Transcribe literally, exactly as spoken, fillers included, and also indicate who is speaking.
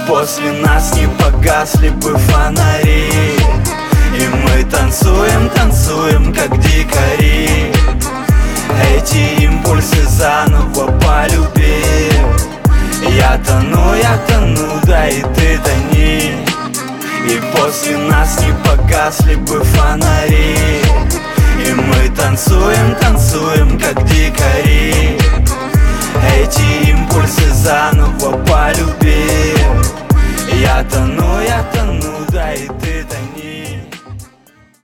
Speaker 1: после нас не погасли бы фонари, и мы танцуем, танцуем, как дикари. Эти импульсы заново полюбив. Я тону, я тону, да и ты тони. И после нас не погасли бы фонари, и мы танцуем, танцуем, как дикари.